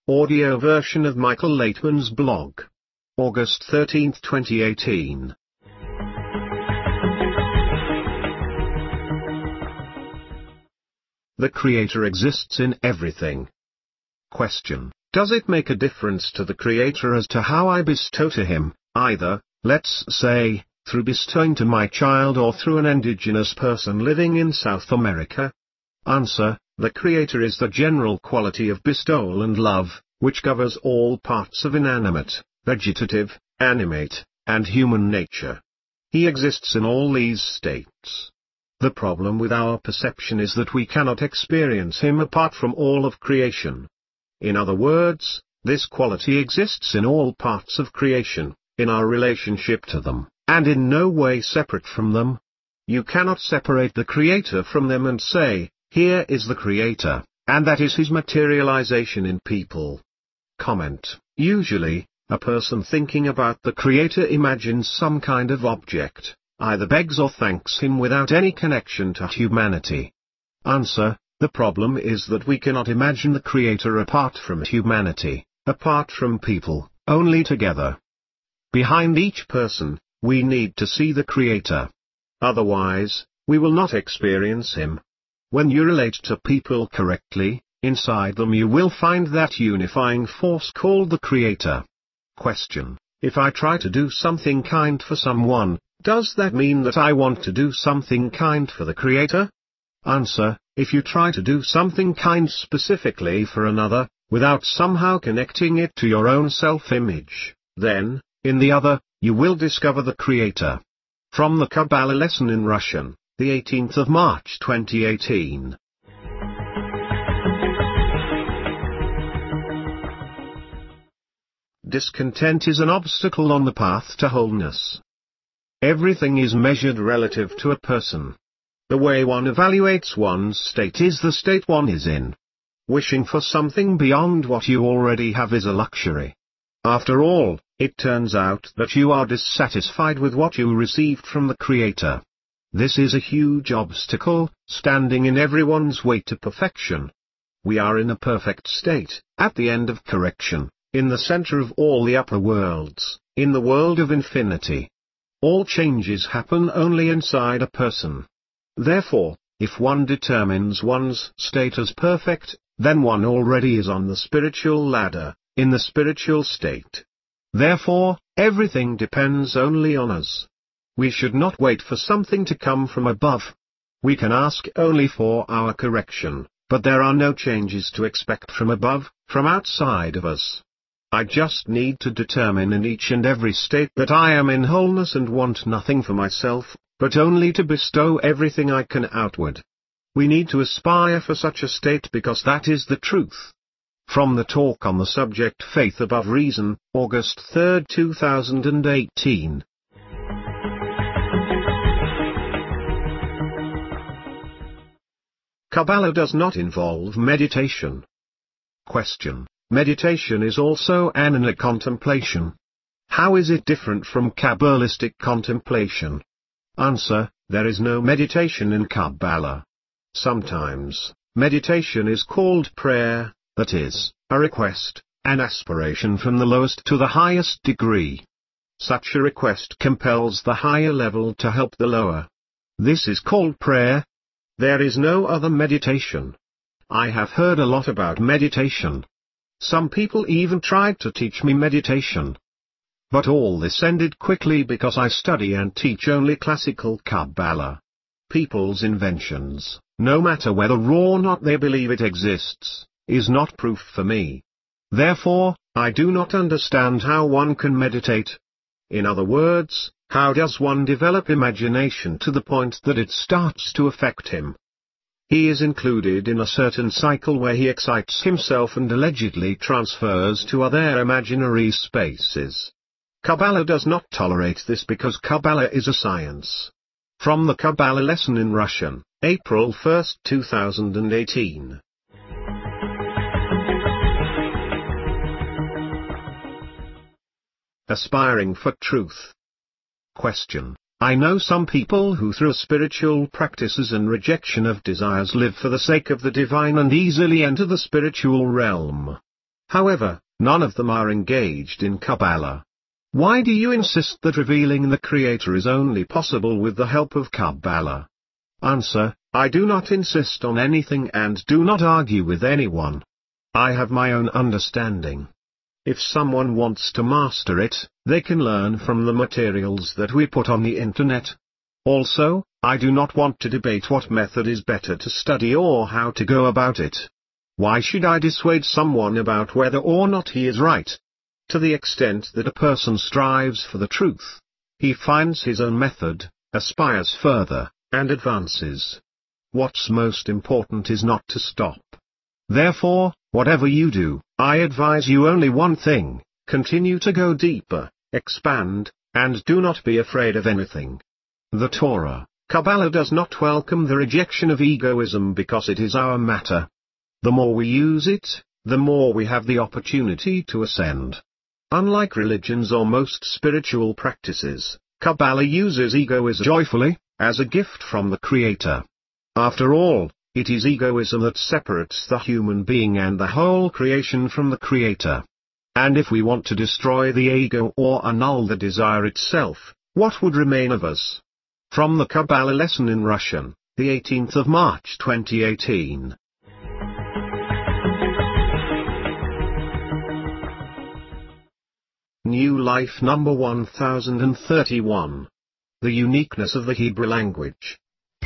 audio version of Michael Laitman's blog. August 13, 2018. The Creator exists in everything. Question: does it make a difference to the Creator as to how I bestow to him, either, let's say, through bestowing to my child or through an indigenous person living in South America? Answer: the Creator is the general quality of bestowal and love, which covers all parts of inanimate, vegetative, animate, and human nature. He exists in all these states. The problem with our perception is that we cannot experience him apart from all of creation. In other words, this quality exists in all parts of creation, in our relationship to them, and in no way separate from them. You cannot separate the Creator from them and say, here is the Creator, and that is his materialization in people. Comment: usually, a person thinking about the Creator imagines some kind of object, either begs or thanks him without any connection to humanity. Answer: the problem is that we cannot imagine the Creator apart from humanity, apart from people, only together. Behind each person, we need to see the Creator. Otherwise, we will not experience him. When you relate to people correctly, inside them you will find that unifying force called the Creator. Question: if I try to do something kind for someone, does that mean that I want to do something kind for the Creator? Answer: if you try to do something kind specifically for another, without somehow connecting it to your own self-image, then, in the other, you will discover the Creator. From the Kabbalah lesson in Russian, the 18th of March 2018. Discontent is an obstacle on the path to wholeness. Everything is measured relative to a person. The way one evaluates one's state is the state one is in. Wishing for something beyond what you already have is a luxury. After all, it turns out that you are dissatisfied with what you received from the Creator. This is a huge obstacle, standing in everyone's way to perfection. We are in a perfect state, at the end of correction, in the center of all the upper worlds, in the world of infinity. All changes happen only inside a person. Therefore, if one determines one's state as perfect, then one already is on the spiritual ladder, in the spiritual state. Therefore, everything depends only on us. We should not wait for something to come from above. We can ask only for our correction, but there are no changes to expect from above, from outside of us. I just need to determine in each and every state that I am in wholeness and want nothing for myself, but only to bestow everything I can outward. We need to aspire for such a state because that is the truth. From the talk on the subject Faith Above Reason, August 3, 2018. Kabbalah does not involve meditation. Question: meditation is also an inner contemplation. How is it different from Kabbalistic contemplation? Answer: there is no meditation in Kabbalah. Sometimes, meditation is called prayer, that is, a request, an aspiration from the lowest to the highest degree. Such a request compels the higher level to help the lower. This is called prayer. There is no other meditation. I have heard a lot about meditation. Some people even tried to teach me meditation. But all this ended quickly because I study and teach only classical Kabbalah. People's inventions, no matter whether raw or not they believe it exists, is not proof for me. Therefore, I do not understand how one can meditate. In other words, how does one develop imagination to the point that it starts to affect him? He is included in a certain cycle where he excites himself and allegedly transfers to other imaginary spaces. Kabbalah does not tolerate this because Kabbalah is a science. From the Kabbalah lesson in Russian, April 1, 2018. Aspiring for truth. Question: I know some people who through spiritual practices and rejection of desires live for the sake of the divine and easily enter the spiritual realm. However, none of them are engaged in Kabbalah. Why do you insist that revealing the Creator is only possible with the help of Kabbalah? Answer: I do not insist on anything and do not argue with anyone. I have my own understanding. If someone wants to master it, they can learn from the materials that we put on the internet. Also, I do not want to debate what method is better to study or how to go about it. Why should I dissuade someone about whether or not he is right? To the extent that a person strives for the truth, he finds his own method, aspires further, and advances. What's most important is not to stop. Therefore, whatever you do, I advise you only one thing: continue to go deeper, expand, and do not be afraid of anything. The Torah, Kabbalah does not welcome the rejection of egoism because it is our matter. The more we use it, the more we have the opportunity to ascend. Unlike religions or most spiritual practices, Kabbalah uses egoism joyfully, as a gift from the Creator. After all, it is egoism that separates the human being and the whole creation from the Creator. And if we want to destroy the ego or annul the desire itself, what would remain of us? From the Kabbalah lesson in Russian, the 18th of March 2018. New Life number 1031. The uniqueness of the Hebrew language.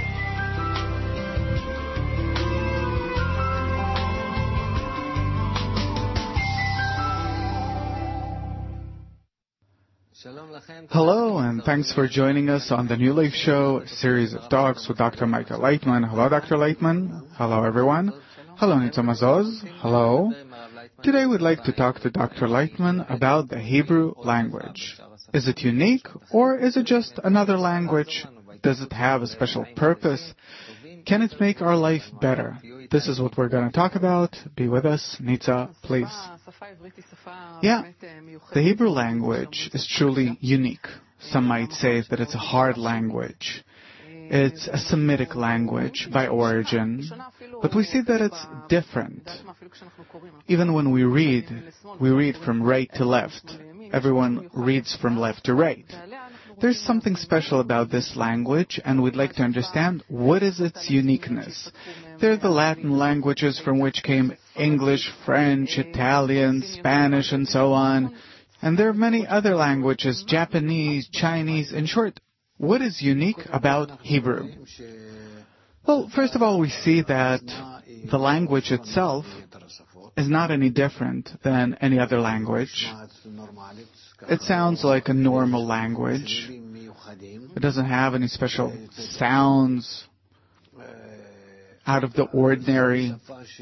Hello, and thanks for joining us on the New Life Show, a series of talks with Dr. Michael Leitman. Hello, Dr. Leitman. Hello, everyone. Hello, Nitza Mazoz. Hello. Today we'd like to talk to Dr. Leitman about the Hebrew language. Is it unique, or is it just another language? Does it have a special purpose? Can it make our life better? This is what we're going to talk about. Be with us. Nitza, please. Yeah, the Hebrew language is truly unique. Some might say that it's a hard language. It's a Semitic language by origin, but we see that it's different. Even when we read from right to left. Everyone reads from left to right. There's something special about this language, and we'd like to understand what is its uniqueness. They're the Latin languages from which came English, French, Italian, Spanish, and so on. And there are many other languages, Japanese, Chinese. In short, what is unique about Hebrew? Well, first of all, we see that the language itself is not any different than any other language. It sounds like a normal language. It doesn't have any special sounds out of the ordinary.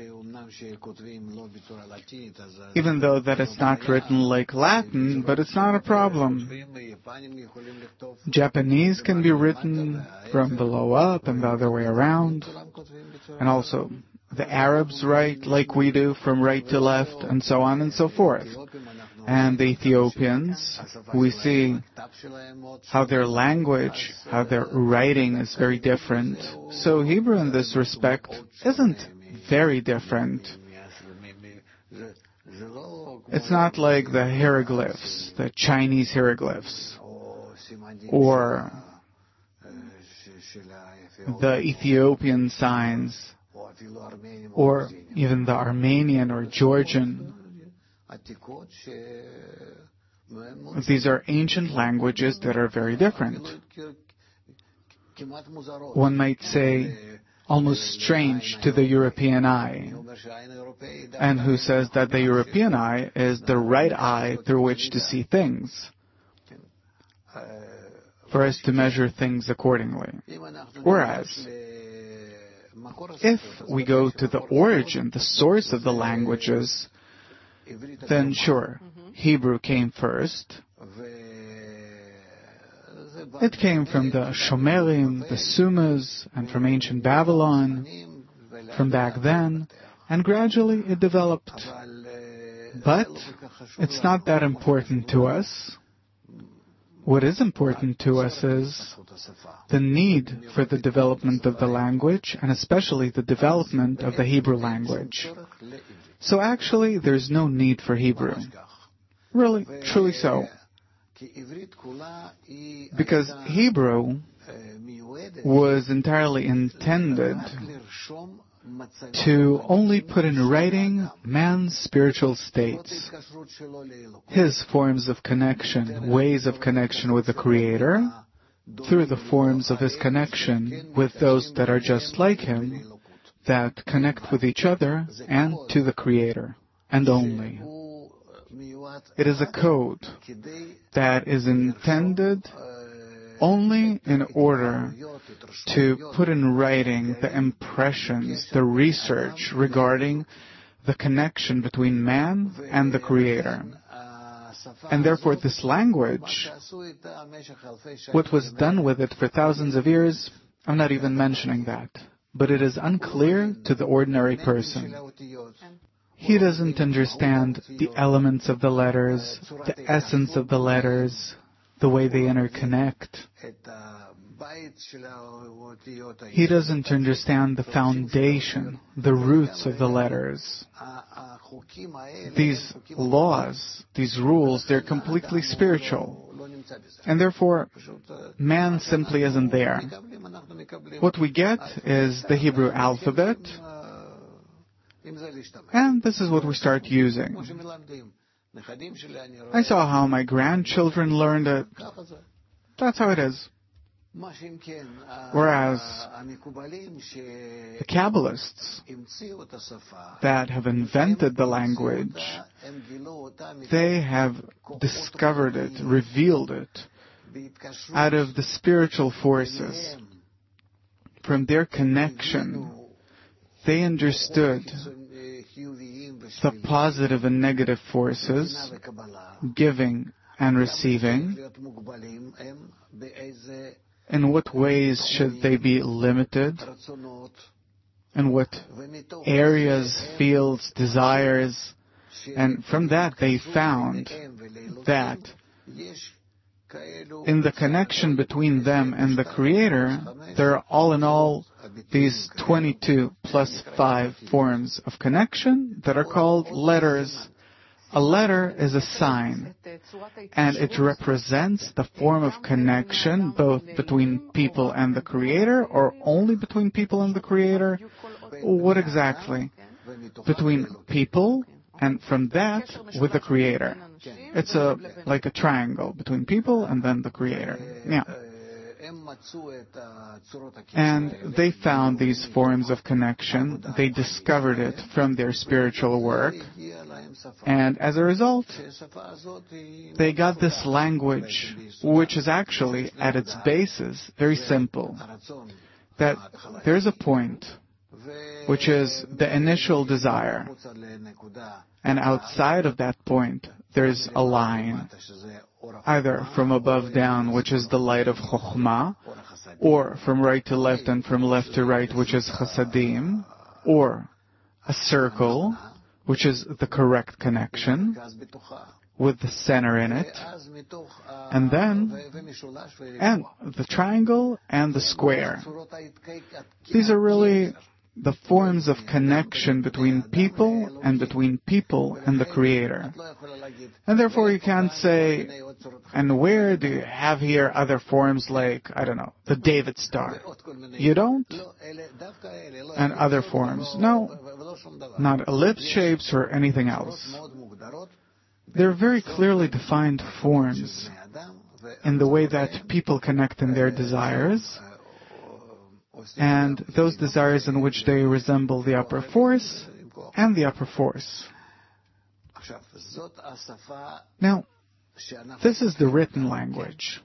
Even though that it's not written like Latin, but it's not a problem. Japanese can be written from below up and the other way around. And also, the Arabs write like we do, from right to left, and so on and so forth. And the Ethiopians, we see how their language, how their writing is very different. So Hebrew in this respect isn't very different. It's not like the hieroglyphs, the Chinese hieroglyphs, or the Ethiopian signs, or even the Armenian or Georgian. These are ancient languages that are very different. One might say almost strange to the European eye. And who says that the European eye is the right eye through which to see things, for us to measure things accordingly. Whereas, if we go to the origin, the source of the languages, then sure, Hebrew came first. It came from the Shomerim, the Sumas, and from ancient Babylon, from back then, and gradually it developed. But it's not that important to us. What is important to us is the need for the development of the language, and especially the development of the Hebrew language. So actually, there's no need for Hebrew. Really, truly so. Because Hebrew was entirely intended to only put in writing man's spiritual states, his forms of connection, ways of connection with the Creator, through the forms of his connection with those that are just like him, that connect with each other and to the Creator, and only. It is a code that is intended only in order to put in writing the impressions, the research regarding the connection between man and the Creator. And therefore this language, what was done with it for thousands of years, I'm not even mentioning that. But it is unclear to the ordinary person. He doesn't understand the elements of the letters, the essence of the letters, the way they interconnect. He doesn't understand the foundation, the roots of the letters. These laws, these rules, they're completely spiritual. And therefore, man simply isn't there. What we get is the Hebrew alphabet, and this is what we start using. I saw how my grandchildren learned it. That's how it is. Whereas the Kabbalists that have invented the language, they have discovered it, revealed it, out of the spiritual forces. From their connection, they understood the positive and negative forces, giving and receiving. In what ways should they be limited? In what areas, fields, desires? And from that they found that in the connection between them and the Creator, there are all in all these 22 plus 5 forms of connection that are called letters. A letter is a sign, and it represents the form of connection both between people and the Creator, or only between people and the Creator. What exactly? Between people, and from that, with the Creator. It's like a triangle between people and then the Creator. Yeah. And they found these forms of connection. They discovered it from their spiritual work. And as a result, they got this language, which is actually, at its basis, very simple. That there's a point, which is the initial desire. And outside of that point, there's a line, either from above down, which is the light of Chokhmah, or from right to left and from left to right, which is Chasadim, or a circle, which is the correct connection, with the center in it, and the triangle and the square. These are really the forms of connection between people and the Creator. And therefore you can't say, and where do you have here other forms like, I don't know, the David star? You don't? And other forms? No, not ellipse shapes or anything else. They're very clearly defined forms in the way that people connect in their desires, and those desires in which they resemble the upper force and the upper force. Now, this is the written language.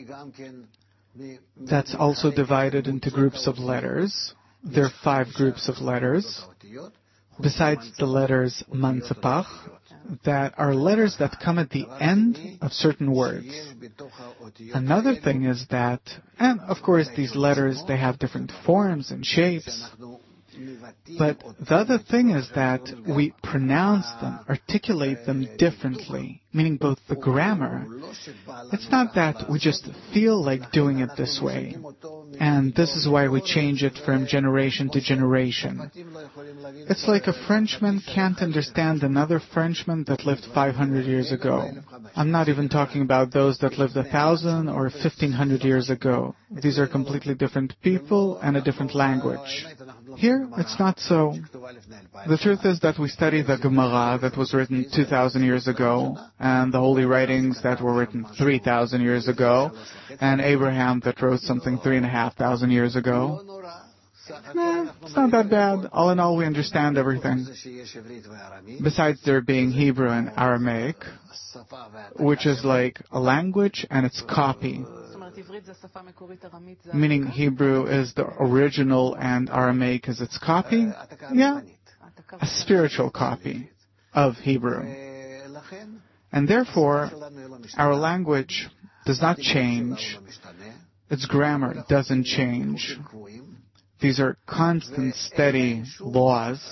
That's also divided into groups of letters. There are 5 groups of letters, besides the letters Mansapach, that are letters that come at the end of certain words. Another thing is that, and of course these letters, they have different forms and shapes, But the other thing is that we pronounce them, articulate them differently, meaning both the grammar. It's not that we just feel like doing it this way, and this is why we change it from generation to generation. It's like a Frenchman can't understand another Frenchman that lived 500 years ago. I'm not even talking about those that lived 1,000 or 1,500 years ago. These are completely different people and a different language. Here, it's not so. The truth is that we study the Gemara that was written 2,000 years ago, and the holy writings that were written 3,000 years ago, and Abraham that wrote something 3,500 years ago. It's not that bad. All in all, we understand everything. Besides there being Hebrew and Aramaic, which is like a language and its copy. Meaning Hebrew is the original and Aramaic is its copy? Yeah, a spiritual copy of Hebrew. And therefore, our language does not change. Its grammar doesn't change. These are constant, steady laws,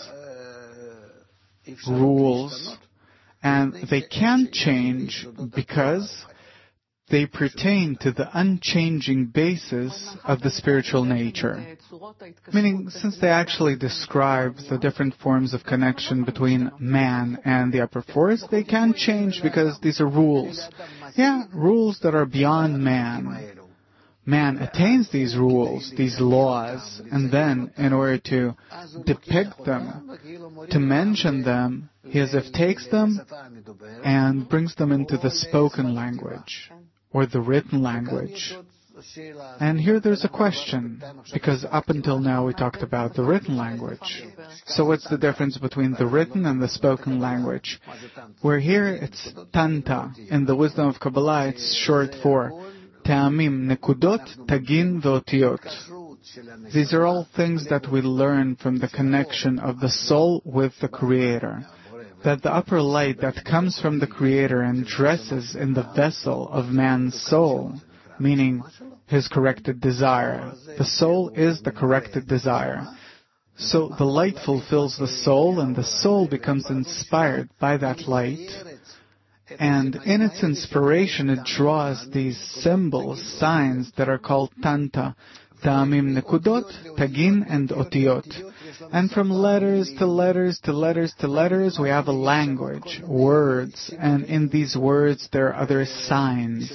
rules, and they can't change because they pertain to the unchanging basis of the spiritual nature. Meaning, since they actually describe the different forms of connection between man and the upper force, they can't change because these are rules. Yeah, rules that are beyond man. Man attains these rules, these laws, and then, in order to depict them, to mention them, he as if takes them and brings them into the spoken language, or the written language. And here there's a question, because up until now we talked about the written language. So what's the difference between the written and the spoken language? Where here it's Tanta. In the wisdom of Kabbalah it's short for Ta'amim, Nekudot, Tagin, V'otiyot. These are all things that we learn from the connection of the soul with the Creator. That the upper light that comes from the Creator and dresses in the vessel of man's soul, meaning his corrected desire. The soul is the corrected desire. So the light fulfills the soul, and the soul becomes inspired by that light. And in its inspiration, it draws these symbols, signs that are called Tanta, Ta'amim, Nekudot, Tagin, and Otiyot. And from letters to letters to letters to letters, we have a language, words, and in these words there are other signs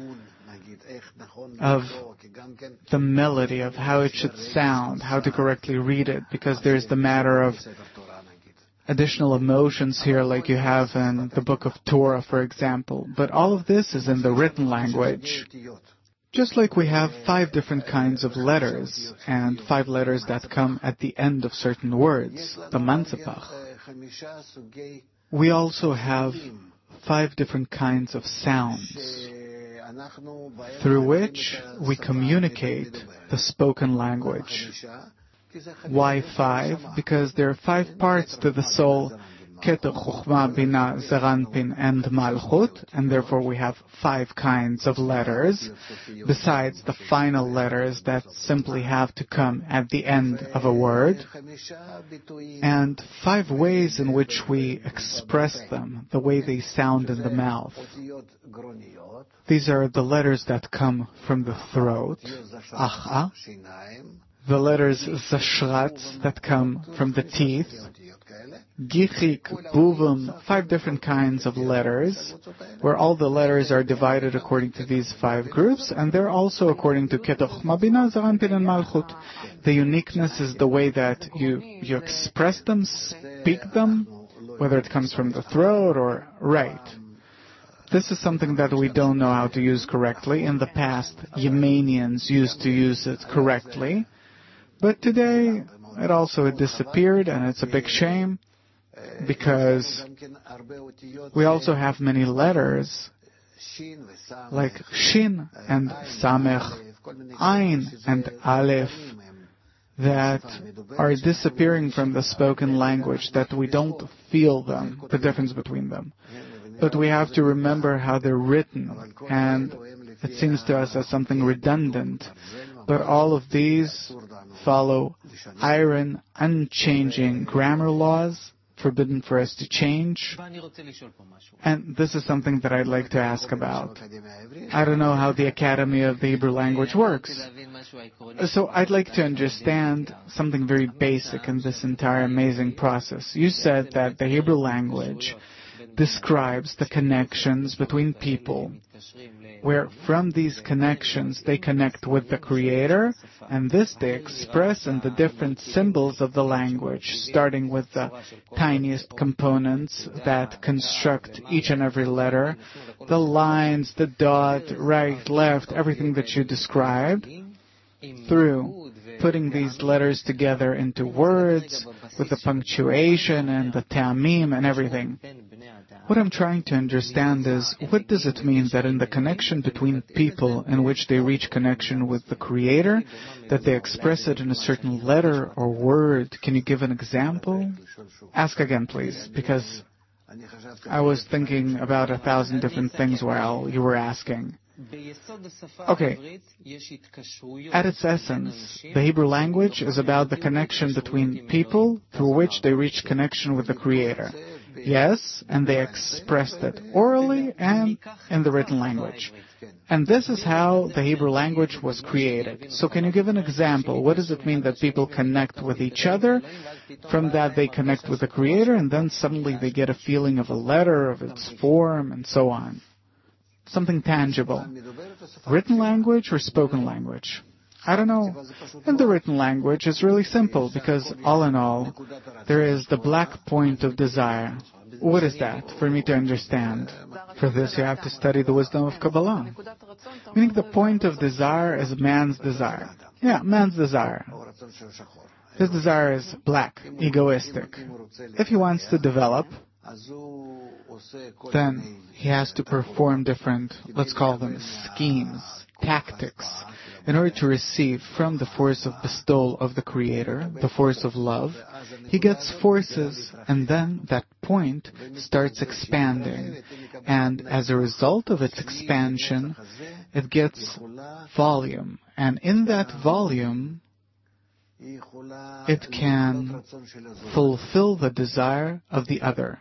of the melody, of how it should sound, how to correctly read it, because there's the matter of additional emotions here, like you have in the book of Torah, for example. But all of this is in the written language. Just like we have 5 different kinds of letters, and 5 letters that come at the end of certain words, the Mansepach, we also have 5 different kinds of sounds through which we communicate the spoken language. Why 5? Because there are 5 parts to the soul, Keter, Chokhmah, Bina, Zeranpin, and Malchut, and therefore we have 5 kinds of letters, besides the final letters that simply have to come at the end of a word, and 5 ways in which we express them, the way they sound in the mouth. These are the letters that come from the throat, Acha, the letters Zashrat that come from the teeth, Gichik, Buvum, 5 different kinds of letters, where all the letters are divided according to these 5 groups, and they're also according to Keter, Chokhmah, Bina, Zeranpin, and Malchut. The uniqueness is the way that you express them, speak them, whether it comes from the throat or right. This is something that we don't know how to use correctly. In the past, Yemenians used to use it correctly, but today it also disappeared, and it's a big shame, because we also have many letters like Shin and Samech, Ain and Aleph that are disappearing from the spoken language, that we don't feel them, the difference between them. But we have to remember how they're written, and it seems to us as something redundant. But all of these follow iron, unchanging grammar laws, forbidden for us to change. And this is something that I'd like to ask about. I don't know how the Academy of the Hebrew Language works. So I'd like to understand something very basic in this entire amazing process. You said that the Hebrew language describes the connections between people, where from these connections they connect with the Creator, and this they express in the different symbols of the language, starting with the tiniest components that construct each and every letter, the lines, the dot, right, left, everything that you described, through putting these letters together into words, with the punctuation and the ta'amim and everything. What I'm trying to understand is, what does it mean that in the connection between people in which they reach connection with the Creator, that they express it in a certain letter or word? Can you give an example? Ask again, please, because I was thinking about 1,000 different things while you were asking. Okay. At its essence, the Hebrew language is about the connection between people through which they reach connection with the Creator. Yes, and they expressed it orally and in the written language. And this is how the Hebrew language was created. So can you give an example? What does it mean that people connect with each other? From that they connect with the Creator, and then suddenly they get a feeling of a letter, of its form, and so on. Something tangible. Written language or spoken language? I don't know. In the written language, it's really simple, because all in all, there is the black point of desire. What is that, for me to understand? For this, you have to study the wisdom of Kabbalah. Meaning the point of desire is man's desire. Yeah, man's desire. His desire is black, egoistic. If he wants to develop, then he has to perform different, let's call them schemes, tactics, in order to receive from the force of bestowal of the Creator, the force of love. He gets forces, and then that point starts expanding. And as a result of its expansion, it gets volume. And in that volume, it can fulfill the desire of the other.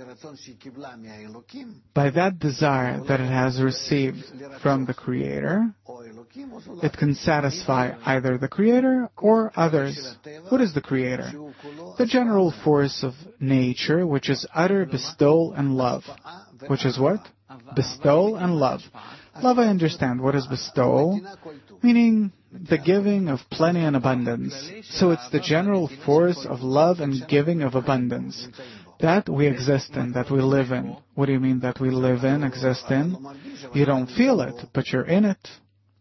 By that desire that it has received from the Creator, it can satisfy either the Creator or others. What is the Creator? The general force of nature, which is utter bestowal and love. Which is what? Bestowal and love. Love, I understand. What is bestowal? Meaning the giving of plenty and abundance. So it's the general force of love and giving of abundance. That we exist in, that we live in. What do you mean that we live in, exist in? You don't feel it, but you're in it.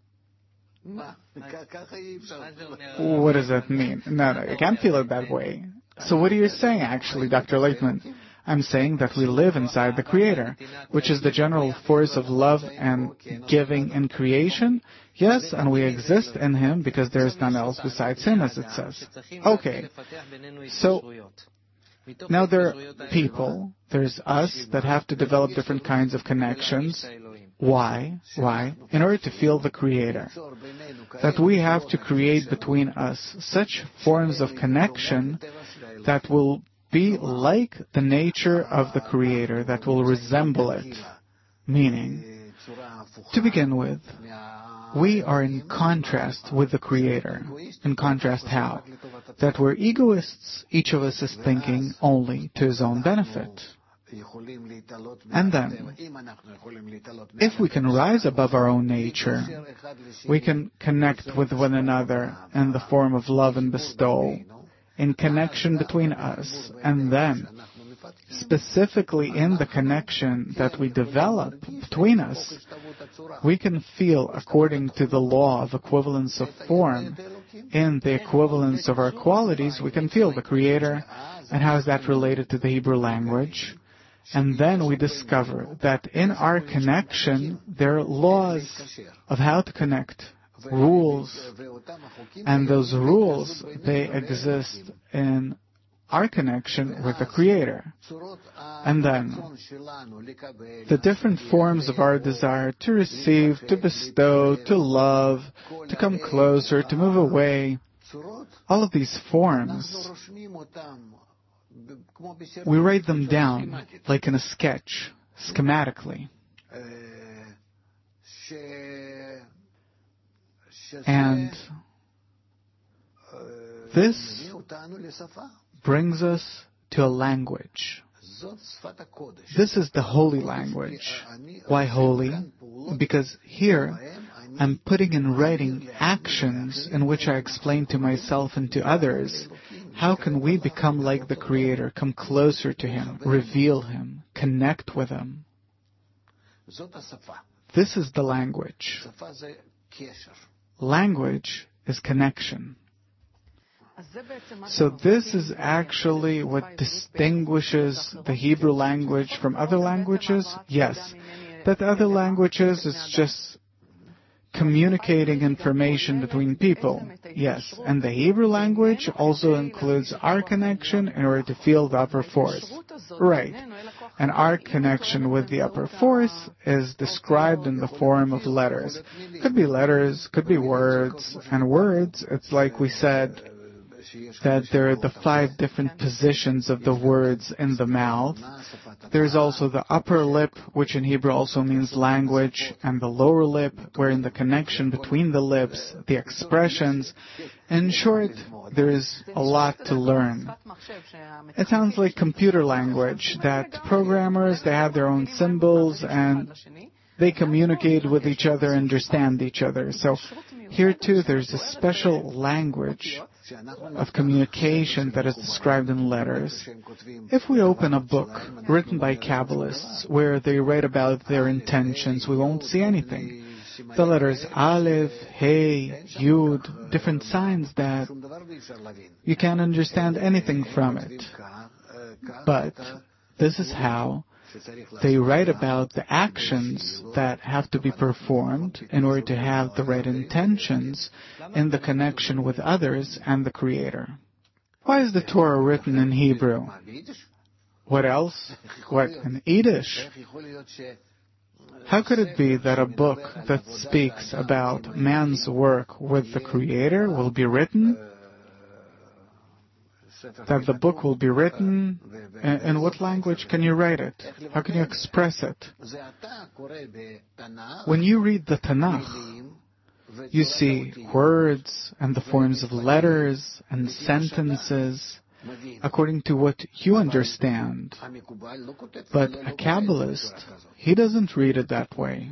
What does that mean? No, you can't feel it that way. So what are you saying, actually, Dr. Laitman? I'm saying that we live inside the Creator, which is the general force of love and giving in creation. Yes, and we exist in Him because there is none else besides Him, as it says. Okay, so now there are people, there's us, that have to develop different kinds of connections. Why? In order to feel the Creator. That we have to create between us such forms of connection that will be like the nature of the Creator, that will resemble it. Meaning, to begin with, we are in contrast with the Creator. In contrast how? That we're egoists. Each of us is thinking only to his own benefit. And then, if we can rise above our own nature, we can connect with one another in the form of love and bestowal, in connection between us, and then, specifically in the connection that we develop between us, we can feel according to the law of equivalence of form. In the equivalence of our qualities, we can feel the Creator. And how is that related to the Hebrew language? And then we discover that in our connection, there are laws of how to connect, rules. And those rules, they exist in our connection with the Creator. And then, the different forms of our desire to receive, to bestow, to love, to come closer, to move away, all of these forms, we write them down like in a sketch, schematically. And this brings us to a language. This is the holy language. Why holy? Because here I'm putting in writing actions in which I explain to myself and to others how can we become like the Creator, come closer to Him, reveal Him, connect with Him. This is the language. Language is connection. So this is actually what distinguishes the Hebrew language from other languages? Yes. That other languages is just communicating information between people. Yes. And the Hebrew language also includes our connection in order to feel the upper force. Right. And our connection with the upper force is described in the form of letters. Could be letters, could be words. And words, it's like we said, that there are the 5 different positions of the words in the mouth. There's also the upper lip, which in Hebrew also means language, and the lower lip, wherein the connection between the lips, the expressions. In short, there is a lot to learn. It sounds like computer language, that programmers, they have their own symbols, and they communicate with each other, understand each other. So here too, there's a special language of communication that is described in letters. If we open a book written by Kabbalists where they write about their intentions, we won't see anything. The letters Aleph, Hey, Yud, different signs that you can't understand anything from it. But this is how they write about the actions that have to be performed in order to have the right intentions in the connection with others and the Creator. Why is the Torah written in Hebrew? What else? What, in Yiddish? How could it be that a book that speaks about man's work with the Creator will be written? That the book will be written, in what language can you write it? How can you express it? When you read the Tanakh, you see words and the forms of letters and sentences according to what you understand. But a Kabbalist, he doesn't read it that way.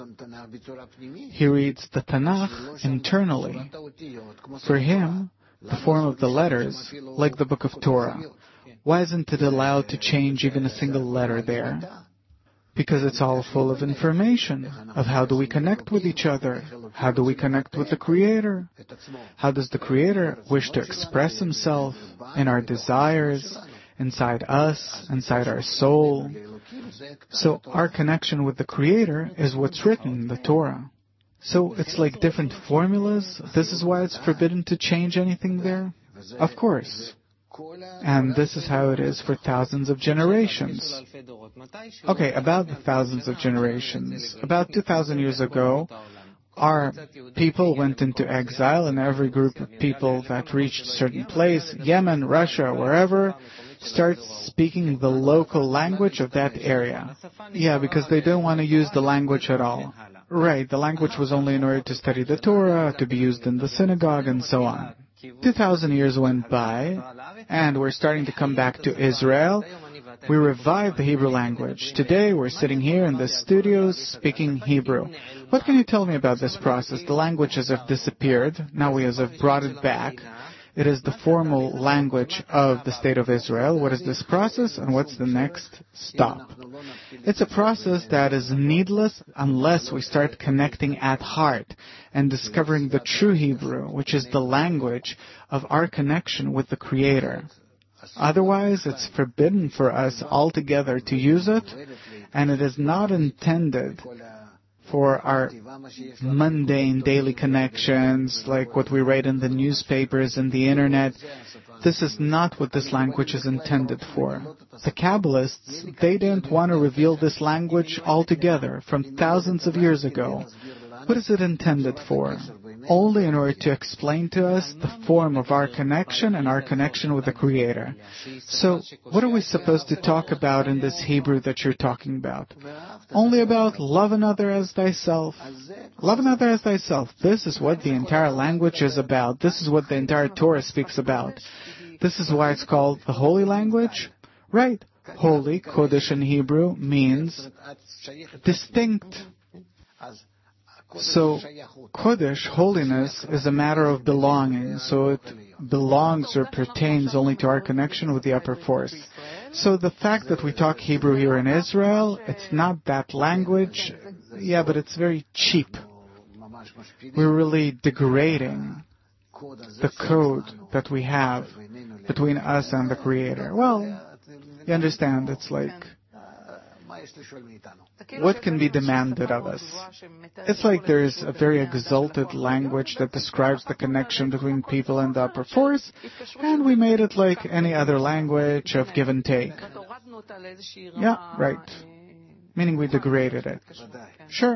He reads the Tanakh internally. For him, the form of the letters, like the book of Torah. Why isn't it allowed to change even a single letter there? Because it's all full of information of how do we connect with each other? How do we connect with the Creator? How does the Creator wish to express Himself in our desires, inside us, inside our soul? So our connection with the Creator is what's written in the Torah. So it's like different formulas. This is why it's forbidden to change anything there? Of course. And this is how it is for thousands of generations. Okay, about the thousands of generations. About 2,000 years ago, our people went into exile, and every group of people that reached a certain place, Yemen, Russia, wherever, starts speaking the local language of that area. Yeah, because they didn't want to use the language at all. Right, the language was only in order to study the Torah, to be used in the synagogue, and so on. 2,000 years went by, and we're starting to come back to Israel. We revived the Hebrew language. Today, we're sitting here in the studios speaking Hebrew. What can you tell me about this process? The language has disappeared. Now we have brought it back. It is the formal language of the State of Israel. What is this process, and what's the next stop? It's a process that is needless unless we start connecting at heart and discovering the true Hebrew, which is the language of our connection with the Creator. Otherwise, it's forbidden for us altogether to use it, and it is not intended for our mundane daily connections, like what we read in the newspapers and the internet. This is not what this language is intended for. The Kabbalists, they didn't want to reveal this language altogether from thousands of years ago. What is it intended for? Only in order to explain to us the form of our connection and our connection with the Creator. So, what are we supposed to talk about in this Hebrew that you're talking about? Only about love another as thyself. Love another as thyself. This is what the entire language is about. This is what the entire Torah speaks about. This is why it's called the holy language. Right. Holy, Kodesh in Hebrew, means distinct. So, Kodesh, holiness, is a matter of belonging. So it belongs or pertains only to our connection with the upper force. So the fact that we talk Hebrew here in Israel, it's not that language. Yeah, but it's very cheap. We're really degrading the code that we have between us and the Creator. Well, you understand, it's like, what can be demanded of us? It's like there's a very exalted language that describes the connection between people and the upper force, and we made it like any other language of give and take. Yeah, right. Meaning we degraded it. Sure.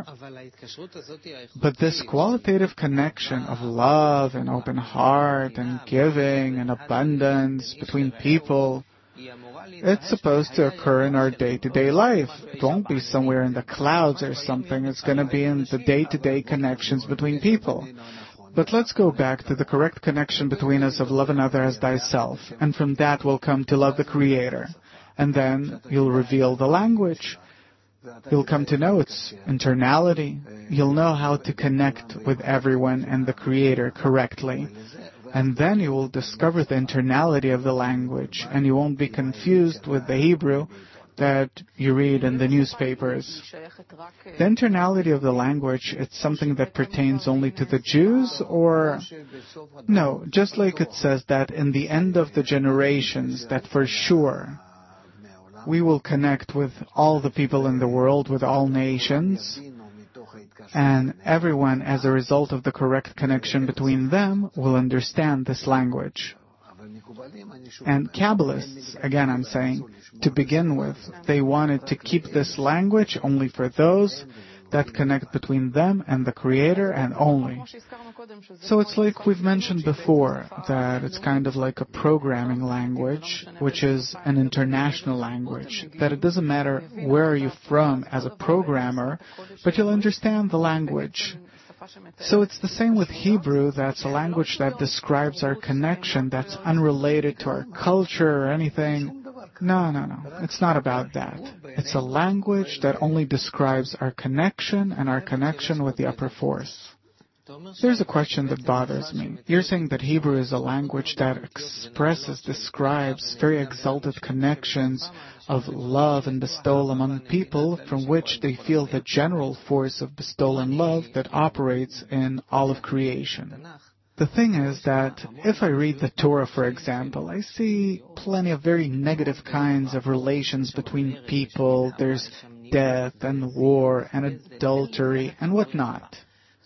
But this qualitative connection of love and open heart and giving and abundance between people, it's supposed to occur in our day-to-day life. It won't be somewhere in the clouds or something. It's going to be in the day-to-day connections between people. But let's go back to the correct connection between us of love another as thyself. And from that we'll come to love the Creator. And then you'll reveal the language. You'll come to know its internality. You'll know how to connect with everyone and the Creator correctly. And then you will discover the internality of the language, and you won't be confused with the Hebrew that you read in the newspapers. The internality of the language, it's something that pertains only to the Jews, or... No, just like it says that in the end of the generations, that for sure we will connect with all the people in the world, with all nations, and everyone, as a result of the correct connection between them, will understand this language. And Kabbalists, again I'm saying, to begin with, they wanted to keep this language only for those that connect between them and the Creator and only. So it's like we've mentioned before, that it's kind of like a programming language, which is an international language, that it doesn't matter where are you from as a programmer, but you'll understand the language. So it's the same with Hebrew, that's a language that describes our connection, that's unrelated to our culture or anything. No. It's not about that. It's a language that only describes our connection and our connection with the upper force. There's a question that bothers me. You're saying that Hebrew is a language that expresses, describes very exalted connections of love and bestowal among people from which they feel the general force of bestowal and love that operates in all of creation. The thing is that if I read the Torah, for example, I see plenty of very negative kinds of relations between people. There's death and war and adultery and whatnot.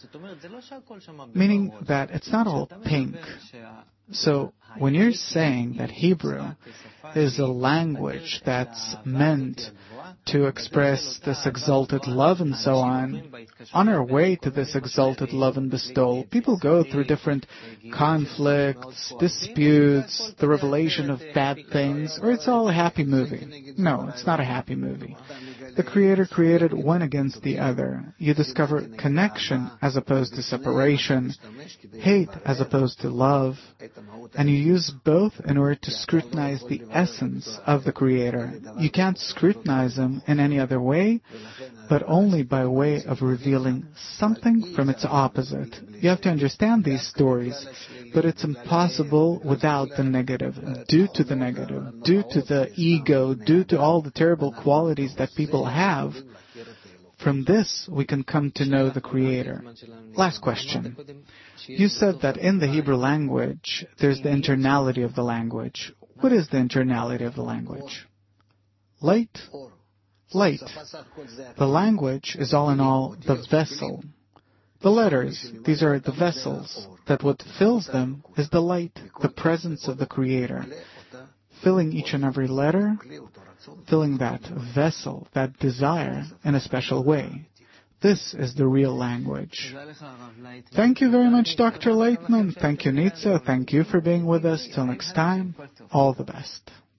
Meaning that it's not all pink. So when you're saying that Hebrew is a language that's meant to express this exalted love and so on our way to this exalted love and bestowal, people go through different conflicts, disputes, the revelation of bad things, or it's all a happy movie. No, it's not a happy movie. The Creator created one against the other. You discover connection as opposed to separation, hate as opposed to love, and you use both in order to scrutinize the essence of the Creator. You can't scrutinize Him in any other way, but only by way of revealing something from its opposite. You have to understand these stories, but it's impossible without the negative, due to the negative, due to the ego, due to all the terrible qualities that people have. From this, we can come to know the Creator. Last question. You said that in the Hebrew language, there's the internality of the language. What is the internality of the language? Light? light. The language is all in all the vessel. The letters, these are the vessels, that what fills them is the light, the presence of the Creator. Filling each and every letter, filling that vessel, that desire, in a special way. This is the real language. Thank you very much, Dr. Laitman. Thank you, Nitza. Thank you for being with us. Till next time, all the best.